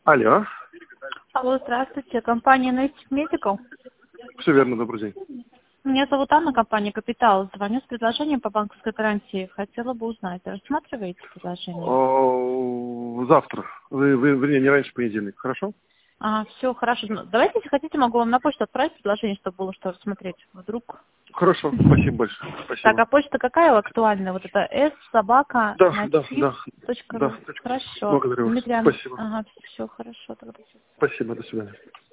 Алло. Алло, здравствуйте. Компания Nestic Medical. Все верно, добрый день. Меня зовут Анна, компания Капитал. Звоню с предложением по банковской гарантии. Хотела бы узнать, рассматриваете предложение? Завтра. Вернее, не раньше понедельника, хорошо? Все, хорошо. Ну, давайте, если хотите, могу вам на почту отправить предложение, чтобы было что рассмотреть. Вдруг. Хорошо, спасибо большое. Спасибо. Так, а почта какая актуальная? Вот это s-собака. Да. Хорошо. Благодарю вас. Дмитрий Иванович. Спасибо. Все хорошо тогда. Спасибо, до свидания.